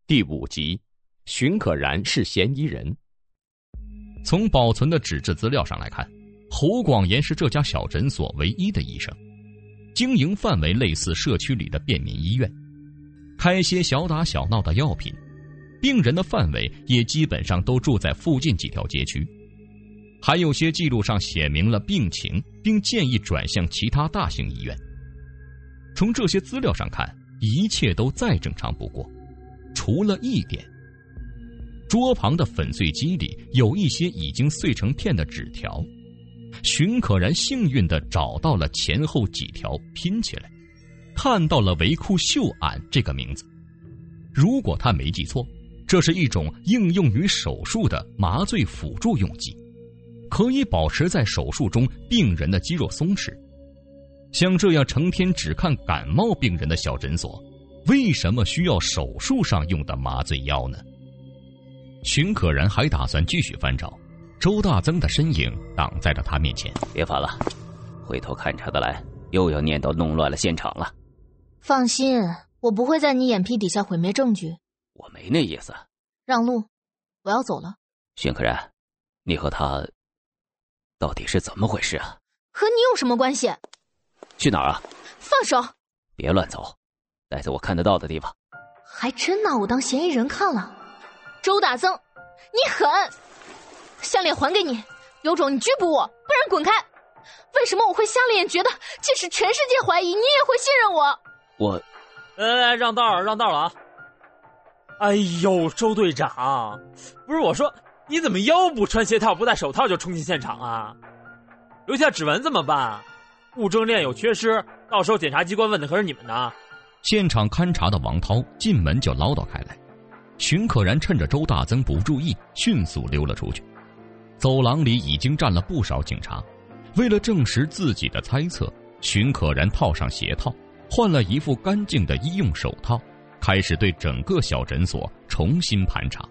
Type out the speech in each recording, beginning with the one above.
第5集，荀可然是嫌疑人。 从保存的纸质资料上来看，侯广言是这家小诊所唯一的医生，经营范围类似社区里的便民医院，开些小打小闹的药品，病人的范围也基本上都住在附近几条街区，还有些记录上写明了病情，并建议转向其他大型医院。从这些资料上看，一切都再正常不过，除了一点，桌旁的粉碎机里有一些已经碎成片的纸条，荀可然幸运地找到了前后几条拼起来，看到了维库溴铵这个名字。如果他没记错，这是一种应用于手术的麻醉辅助用剂，可以保持在手术中病人的肌肉松弛。像这样成天只看感冒病人的小诊所，为什么需要手术上用的麻醉药呢？荀可然还打算继续翻找，周大增的身影挡在了他面前。 别烦了，回头看查的来又要念叨弄乱了现场了。 放心，我不会在你眼皮底下毁灭证据。 我没那意思。 让路，我要走了。 荀可然，你和他到底是怎么回事啊？ 和你有什么关系？ 去哪儿啊？ 放手！ 别乱走，待在我看得到的地方。 还真拿我当嫌疑人看了。周大增，你狠！项链还给你，有种你拘捕我，不然滚开！为什么我会瞎了眼觉得即使全世界怀疑，你也会信任我？ 我…… 来，让道了啊！哎呦，周队长，不是我说，你怎么又不穿鞋套不戴手套就冲进现场啊？留下指纹怎么办？物证链有缺失，到时候检察机关问的可是你们的。 现场勘查的王涛进门就唠叨开来，荀可然趁着周大增不注意，迅速溜了出去。走廊里已经站了不少警察，为了证实自己的猜测，荀可然套上鞋套，换了一副干净的医用手套，开始对整个小诊所重新盘查。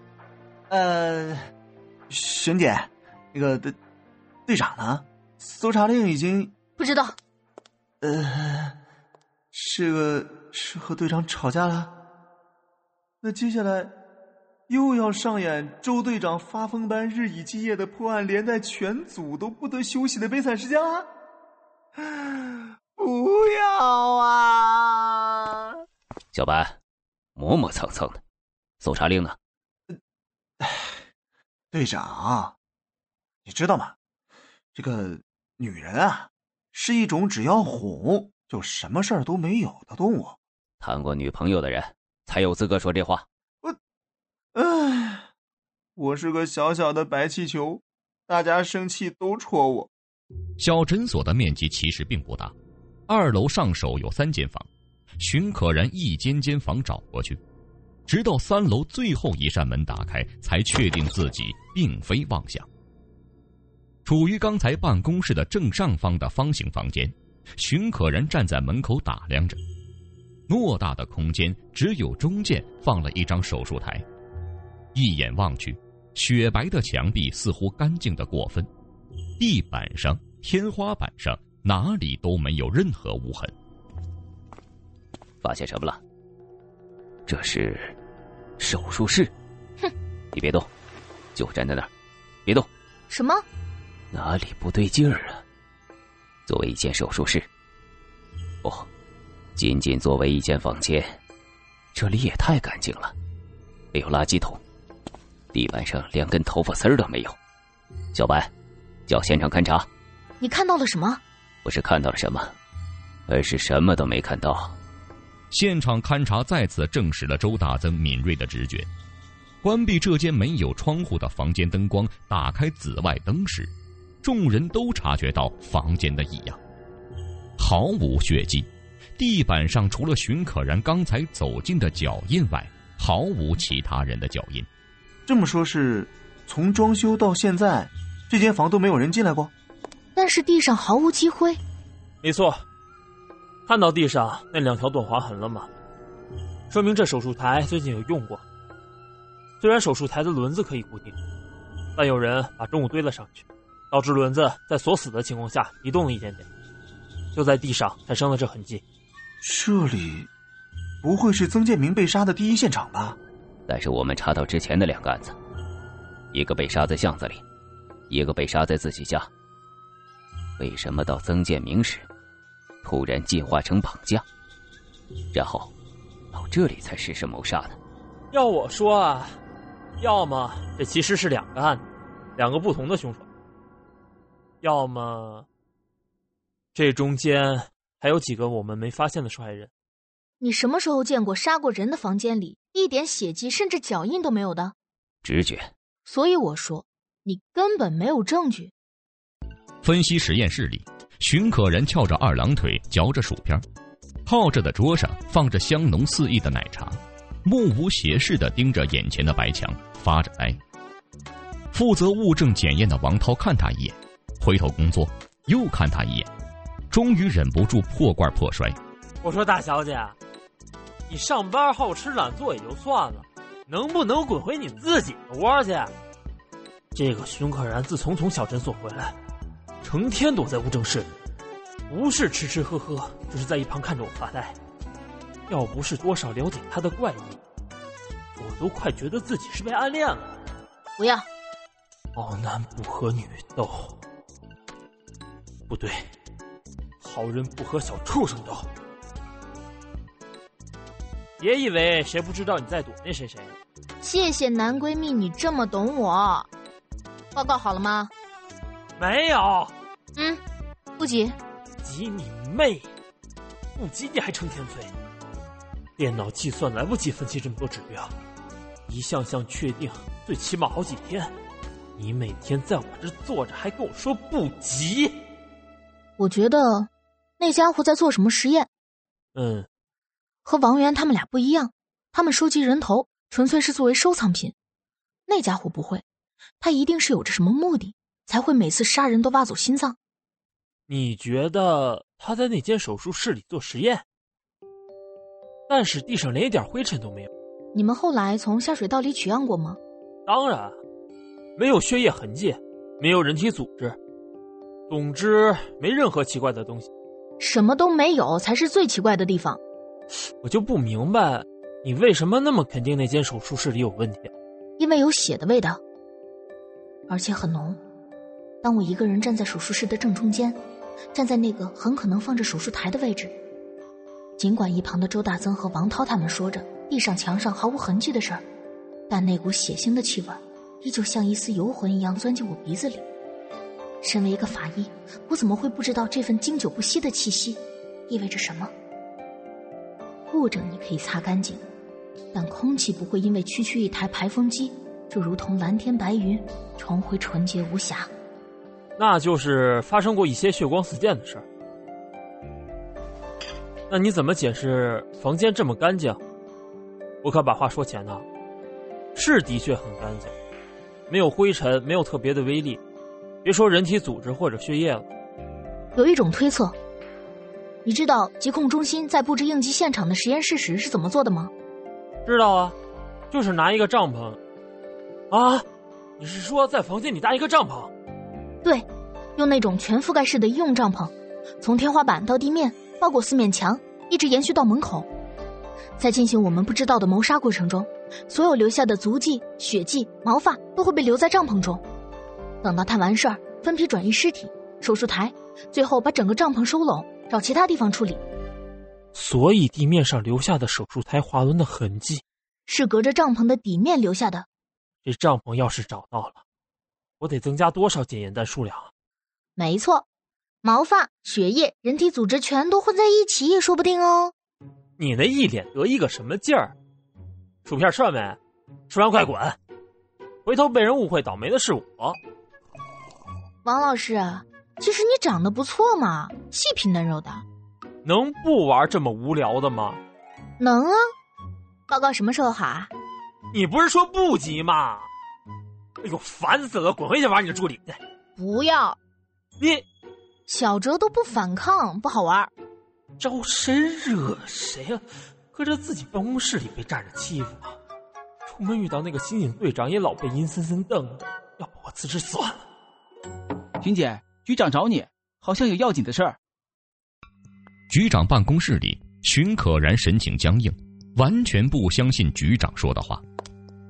荀姐，那个队长呢？搜查令已经不知道。 是和队长吵架了？那接下来又要上演周队长发疯般日以继夜的破案，连带全组都不得休息的悲惨时间了？不要啊！ 小白，磨磨蹭蹭的，搜查令呢？ 队长，你知道吗？这个女人啊，是一种只要哄就什么事儿都没有的动物。 谈过女朋友的人才有资格说这话。 我是个小小的白气球，大家生气都戳我。 小诊所的面积其实并不大，2楼上手有3间房，荀可然一间间房找过去，直到3楼最后一扇门打开，才确定自己并非妄想。处于刚才办公室的正上方的方形房间，荀可然站在门口打量着。偌大的空间只有中间放了一张手术台，一眼望去，雪白的墙壁似乎干净得过分，地板上、天花板上哪里都没有任何污痕。 发现什么了？这是手术室。 哼， 你别动，就站在那儿，别动。 什么？ 哪里不对劲儿啊？作为一间手术室，不，仅仅作为一间房间，这里也太干净了。没有垃圾桶，地板上连根头发丝儿都没有。小白，叫现场勘查。 你看到了什么？ 不是看到了什么，而是什么都没看到。 现场勘查再次证实了周大增敏锐的直觉。关闭这间没有窗户的房间灯光，打开紫外灯时，众人都察觉到房间的异样。毫无血迹，地板上除了荀可然刚才走近的脚印外，毫无其他人的脚印。 这么说是从装修到现在，这间房都没有人进来过？ 但是地上毫无积灰。 没错，看到地上那2条短划痕了吗？说明这手术台最近有用过。虽然手术台的轮子可以固定，但有人把重物堆了上去，导致轮子在锁死的情况下移动了一点点，就在地上产生了这痕迹。 这里不会是曾建明被杀的第一现场吧？ 但是我们查到之前的2个案子，一个被杀在巷子里，一个被杀在自己家。为什么到曾建明时突然进化成绑架，然后到这里才实施谋杀的？ 要我说啊，要么这其实是2个案子，2个不同的凶手，要么这中间还有几个我们没发现的受害人。 你什么时候见过杀过人的房间里一点血迹甚至脚印都没有的？ 直觉。 所以我说你根本没有证据。 分析实验室里，荀可然翘着2郎腿嚼着薯片，靠着的桌上放着香浓四溢的奶茶，目无斜视地盯着眼前的白墙发着呆。负责物证检验的王涛看他一眼，回头工作又看他一眼，终于忍不住破罐破摔。 我说大小姐，你上班好吃懒做也就算了，能不能滚回你自己的窝去？这个荀可然自从小诊所回来，成天躲在物证室里，不是吃吃喝喝，就是在一旁看着我发呆。要不是多少了解他的怪异，我都快觉得自己是被暗恋了。 不要， 好男不和女斗，不对，好人不和小畜生斗。别以为谁不知道你在躲那谁谁。 谢谢男闺蜜，你这么懂我。报告好了吗？ 没有。 不急。 急你妹！不急你还成天催。电脑计算来不及分析这么多指标，一项项确定，最起码好几天。你每天在我这坐着还跟我说不急。 我觉得那家伙在做什么实验。和王源他们俩不一样，他们收集人头纯粹是作为收藏品，那家伙不会，他一定是有着什么目的，才会每次杀人都挖走心脏。 你觉得他在那间手术室里做实验？但是地上连一点灰尘都没有。 你们后来从下水道里取样过吗？ 当然，没有血液痕迹，没有人体组织，总之没任何奇怪的东西。 什么都没有才是最奇怪的地方。 我就不明白你为什么那么肯定那间手术室里有问题。 因为有血的味道，而且很浓。当我一个人站在手术室的正中间，站在那个很可能放着手术台的位置，尽管一旁的周大增和王涛他们说着地上墙上毫无痕迹的事儿，但那股血腥的气味依旧像一丝游魂一样钻进我鼻子里。身为一个法医，我怎么会不知道这份经久不息的气息意味着什么？物证你可以擦干净，但空气不会因为区区一台排风机就如同蓝天白云重回纯洁无瑕。 那就是发生过一些血光四溅的事儿。那你怎么解释房间这么干净？我可把话说前呢，是的确很干净，没有灰尘，没有特别的微粒，别说人体组织或者血液了。 有一种推测，你知道疾控中心在布置应急现场的实验室时是怎么做的吗？ 知道啊，就是拿一个帐篷。啊，你是说在房间里搭一个帐篷？ 对，用那种全覆盖式的医用帐篷，从天花板到地面，包裹4面墙，一直延续到门口。在进行我们不知道的谋杀过程中，所有留下的足迹、血迹、毛发都会被留在帐篷中。等到探完事儿，分批转移尸体、手术台，最后把整个帐篷收拢，找其他地方处理。 所以地面上留下的手术台滑轮的痕迹， 是隔着帐篷的底面留下的。 这帐篷要是找到了，我得增加多少检验单数量啊？ 没错，毛发、血液、人体组织全都混在一起也说不定哦。 你那一脸得意个什么劲儿？薯片吃完没？吃完快滚！回头被人误会倒霉的是我。 王老师，其实你长得不错嘛，细皮嫩肉的。 能不玩这么无聊的吗？ 能啊。报告什么时候好啊？ 你不是说不急吗？哎呦，烦死了！滚回去玩你的助理去。 不要。 你小哲都不反抗，不好玩。 招谁惹谁啊？合着自己办公室里被站着欺负啊？出门遇到那个刑警队长也老被阴森森瞪着，要不我辞职算了。 君姐，局长找你，好像有要紧的事儿。 局长办公室里，荀可然神情僵硬，完全不相信局长说的话。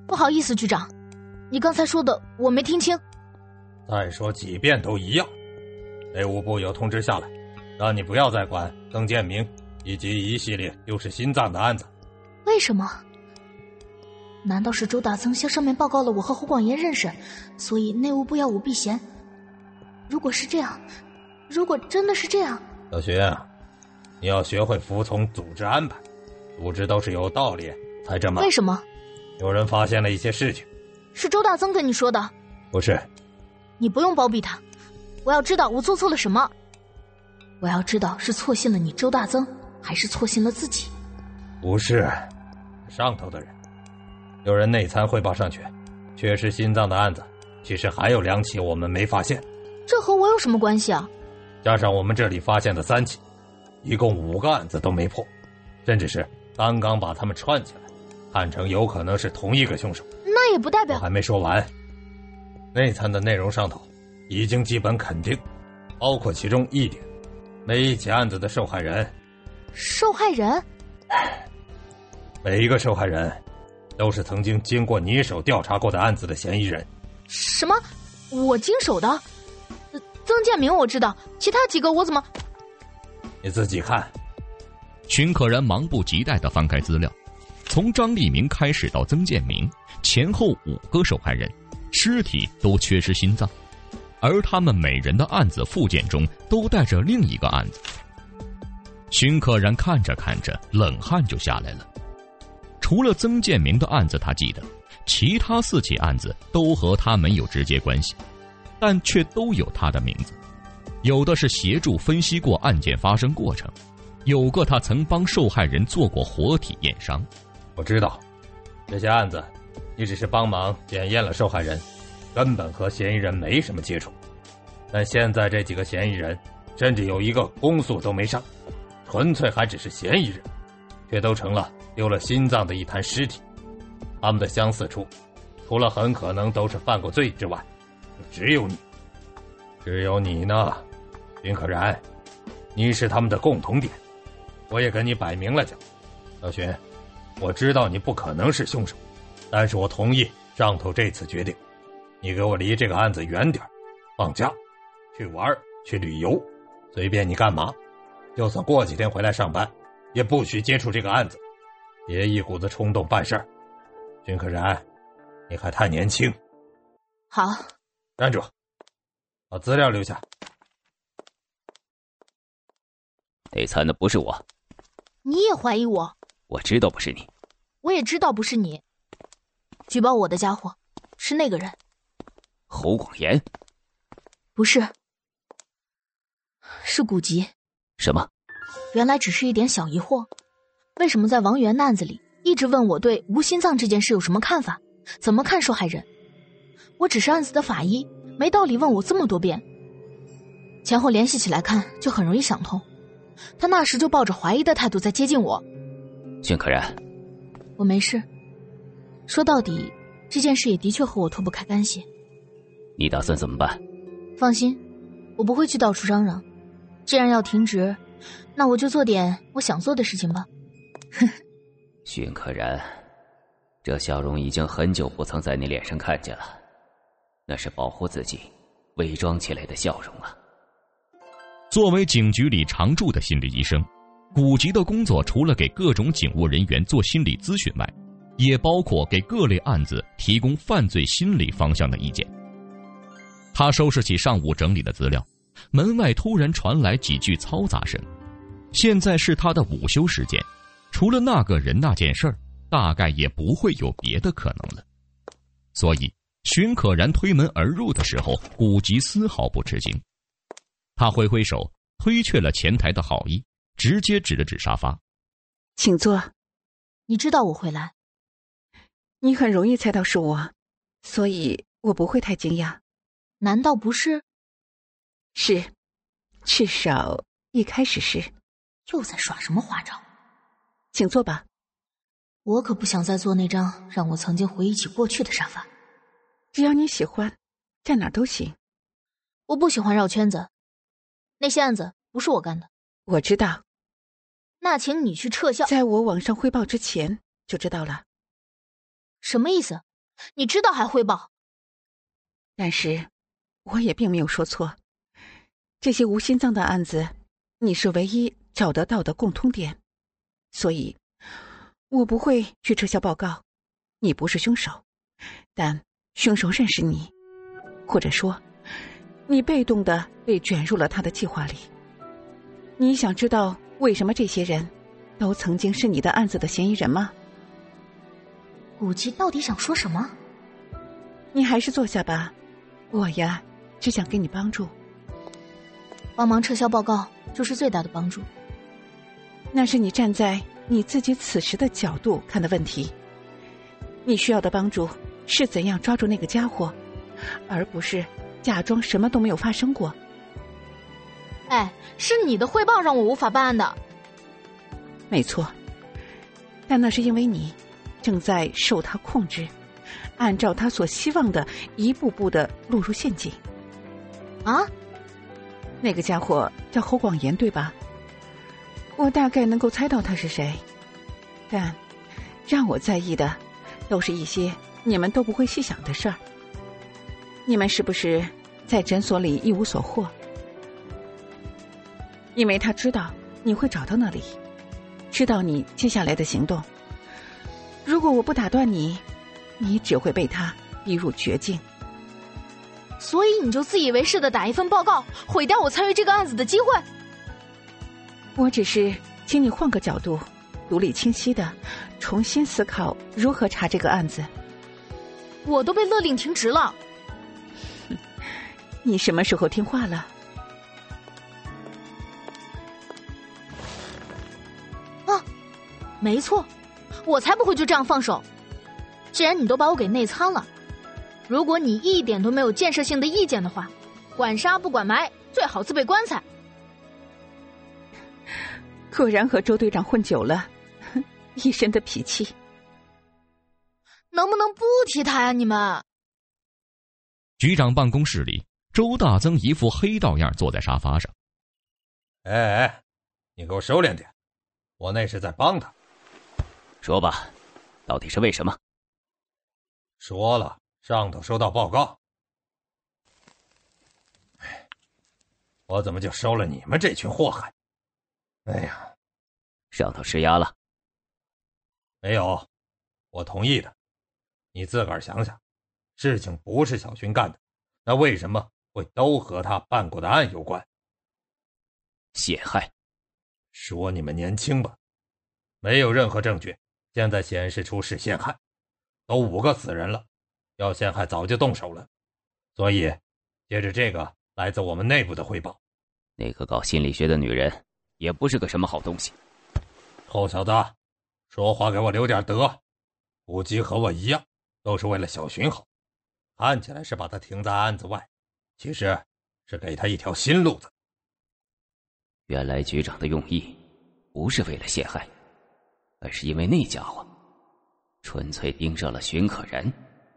不好意思，局长，你刚才说的我没听清。 再说几遍都一样。内务部有通知下来，让你不要再管曾建明以及一系列丢失心脏的案子。 为什么？难道是周大增向上面报告了我和侯广言认识，所以内务部要我避嫌？如果是这样，如果真的是这样， 小徐，你要学会服从组织安排，组织都是有道理才这么。 为什么？ 有人发现了一些事情。 是周大增跟你说的？ 不是。 你不用包庇他，我要知道我做错了什么。我要知道是错信了你周大增，还是错信了自己。 不是，上头的人，有人内参汇报上去，缺失心脏的案子其实还有2起我们没发现。 这和我有什么关系啊？ 加上我们这里发现的3起，一共5个案子都没破，甚至是刚刚把他们串起来，看成有可能是同一个凶手。 那也不代表…… 我还没说完。内参的内容上头已经基本肯定，包括其中一点，每一起案子的受害人。 受害人？ 每一个受害人都是曾经经过你手调查过的案子的嫌疑人。 什么？我经手的？曾建明我知道，其他几个我怎么…… 你自己看。 荀可然忙不及待地翻开资料，从张立明开始到曾建明，前后5个受害人，尸体都缺失心脏，而他们每人的案子附件中都带着另一个案子。荀可然看着看着，冷汗就下来了。除了曾建明的案子他记得，其他4起案子都和他没有直接关系，但却都有他的名字。有的是协助分析过案件发生过程，有个他曾帮受害人做过活体验伤。 我知道，这些案子你只是帮忙检验了受害人，根本和嫌疑人没什么接触。但现在这几个嫌疑人，甚至有一个公诉都没上，纯粹还只是嫌疑人，却都成了丢了心脏的一滩尸体。他们的相似处，除了很可能都是犯过罪之外，就只有你。只有你呢，荀可然，你是他们的共同点。我也跟你摆明了讲，小荀，我知道你不可能是凶手，但是我同意上头这次决定，你给我离这个案子远点，放假，去玩，去旅游，随便你干嘛，就算过几天回来上班，也不许接触这个案子，别一股子冲动办事儿。荀可然，你还太年轻。 好。 站住，把资料留下。 内参的不是我。 你也怀疑我？ 我知道不是你。 我也知道不是你。举报我的家伙是那个人。 侯广言？ 不是，是古籍。 什么？ 原来只是一点小疑惑，为什么在王源的案子里一直问我对无心脏这件事有什么看法，怎么看受害人？我只是案子的法医，没道理问我这么多遍。前后联系起来看，就很容易想通。他那时就抱着怀疑的态度在接近我。 荀可然， 我没事。说到底，这件事也的确和我脱不开干系。 你打算怎么办？ 放心，我不会去到处嚷嚷。既然要停职，那我就做点我想做的事情吧。 荀可然，这笑容已经很久不曾在你脸上看见了，那是保护自己伪装起来的笑容啊。 作为警局里常驻的心理医生，古籍的工作除了给各种警务人员做心理咨询外，也包括给各类案子提供犯罪心理方向的意见。他收拾起上午整理的资料，门外突然传来几句嘈杂声。现在是他的午休时间，除了那个人那件事儿，大概也不会有别的可能了。所以荀可然推门而入的时候，古籍丝毫不吃惊。他挥挥手推却了前台的好意，直接指了指沙发。 请坐。 你知道我会来？ 你很容易猜到是我，所以我不会太惊讶。 难道不是？ 是，至少一开始是。 又在耍什么花招？ 请坐吧。 我可不想再坐那张让我曾经回忆起过去的沙发。 只要你喜欢，在哪儿都行。 我不喜欢绕圈子。那些案子不是我干的。 我知道。 那请你去撤销。 在我网上汇报之前就知道了。 什么意思？ 你知道还汇报。 但是，我也并没有说错。这些无心脏的案子，你是唯一找得到的共通点，所以，我不会去撤销报告。你不是凶手，但凶手认识你，或者说，你被动地被卷入了他的计划里。你想知道为什么这些人都曾经是你的案子的嫌疑人吗？ 古籍到底想说什么？ 你还是坐下吧，我呀，只想给你帮助。 帮忙撤销报告就是最大的帮助。 那是你站在你自己此时的角度看的问题。你需要的帮助是怎样抓住那个家伙，而不是假装什么都没有发生过。 哎，是你的汇报让我无法办案的。 没错，但那是因为你正在受他控制，按照他所希望的一步步的落入陷阱。 啊？ 那个家伙叫侯广言，对吧？我大概能够猜到他是谁，但让我在意的都是一些你们都不会细想的事儿。你们是不是在诊所里一无所获？因为他知道你会找到那里，知道你接下来的行动。如果我不打断你，你只会被他逼入绝境。 所以你就自以为是的打一份报告，毁掉我参与这个案子的机会？ 我只是请你换个角度，独立清晰的重新思考如何查这个案子。 我都被勒令停职了。 你什么时候听话了？ 啊，没错，我才不会就这样放手。既然你都把我给内参了，如果你一点都没有建设性的意见的话，管杀不管埋，最好自备棺材。 果然和周队长混久了，一身的脾气。 能不能不提他呀，你们？ 局长办公室里，周大增一副黑道样坐在沙发上。 哎，你给我收敛点，我那是在帮他。 说吧，到底是为什么？ 说了，上头收到报告。我怎么就收了你们这群祸害？哎呀， 上头施压了？ 没有，我同意的。你自个儿想想，事情不是小勋干的，那为什么会都和他办过的案有关？ 陷害。 说你们年轻吧，没有任何证据现在显示出是陷害，都5个死人了，要陷害早就动手了。所以接着这个来自我们内部的汇报， 那个搞心理学的女人也不是个什么好东西。 臭小子，说话给我留点德。古籍和我一样，都是为了小勋好，看起来是把他停在案子外，其实是给他一条新路子。 原来局长的用意不是为了陷害，而是因为那家伙纯粹盯上了荀可然。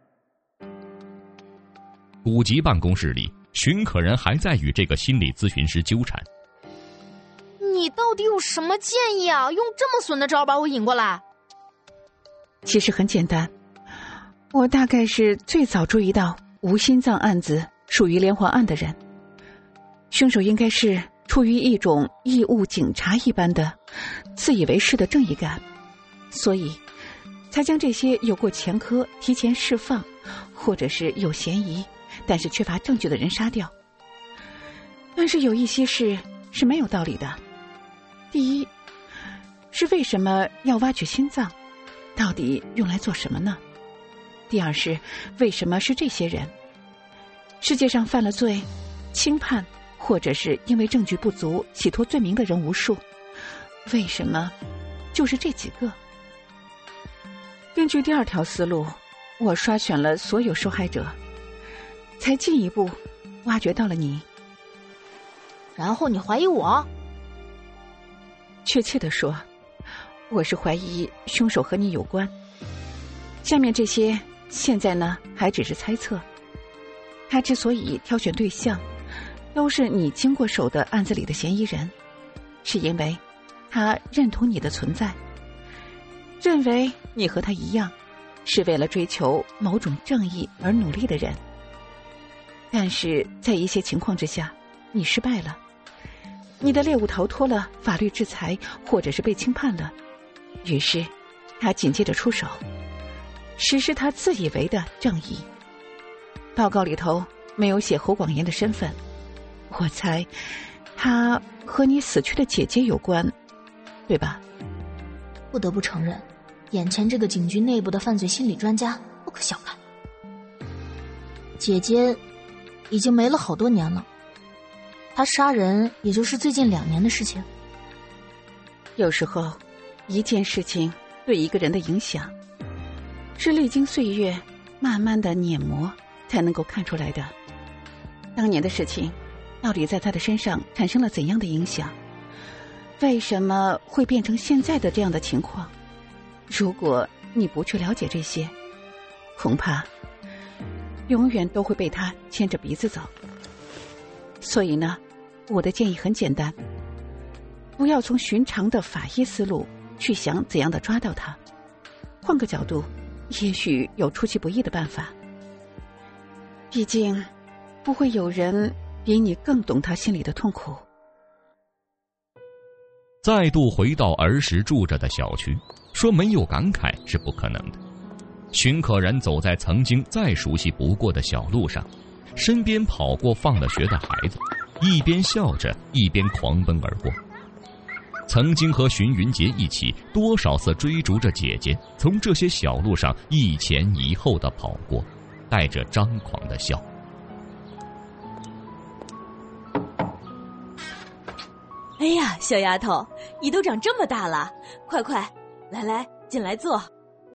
古籍办公室里，荀可然还在与这个心理咨询师纠缠。 你到底有什么建议啊？用这么损的招把我引过来？ 其实很简单，我大概是最早注意到无心脏案子属于连环案的人。凶手应该是出于一种义务警察一般的自以为是的正义感，所以才将这些有过前科提前释放，或者是有嫌疑但是缺乏证据的人杀掉。但是有一些事是没有道理的。第一，是为什么要挖掘心脏？到底用来做什么呢？第二是为什么是这些人？世界上犯了罪、轻判或者是因为证据不足洗脱罪名的人无数，为什么就是这几个？根据第二条思路，我刷选了所有受害者，才进一步挖掘到了你。 然后你怀疑我？ 确切地说，我是怀疑凶手和你有关。下面这些现在呢还只是猜测。他之所以挑选对象都是你经过手的案子里的嫌疑人，是因为他认同你的存在，认为你和他一样是为了追求某种正义而努力的人。但是在一些情况之下，你失败了，你的猎物逃脱了法律制裁，或者是被轻判了，于是他紧接着出手，实施他自以为的正义。报告里头没有写侯广言的身份，我猜他和你死去的姐姐有关，对吧？ 不得不承认，眼前这个警局内部的犯罪心理专家不可小看。姐姐已经没了好多年了，她杀人也就是最近2年的事情。 有时候一件事情对一个人的影响是历经岁月慢慢的碾磨才能够看出来的。当年的事情到底在他的身上产生了怎样的影响，为什么会变成现在的这样的情况，如果你不去了解这些，恐怕永远都会被他牵着鼻子走。所以呢，我的建议很简单，不要从寻常的法医思路去想怎样的抓到他，换个角度，也许有出其不意的办法。毕竟不会有人比你更懂他心里的痛苦。 再度回到儿时住着的小区，说没有感慨是不可能的。荀可然走在曾经再熟悉不过的小路上，身边跑过放了学的孩子，一边笑着一边狂奔而过。曾经和荀云杰一起多少次追逐着姐姐，从这些小路上一前一后的跑过，带着张狂的笑。 哎呀，小丫头，你都长这么大了，快快，来来，进来坐。